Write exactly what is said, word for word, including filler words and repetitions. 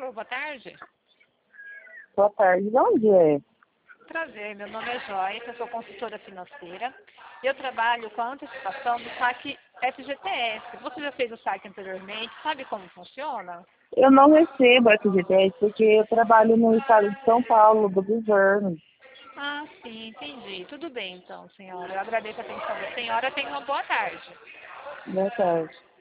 Alô, boa tarde. Boa tarde, de onde é? Prazer, meu nome é Joyce, eu sou consultora financeira. Eu trabalho com a antecipação do saque F G T S. Você já fez o saque anteriormente? Sabe como funciona? Eu não recebo F G T S porque eu trabalho no estado de São Paulo, do governo. Ah, sim, entendi. Tudo bem então, senhora. Eu agradeço a atenção da senhora. Tenha uma boa tarde. Boa tarde.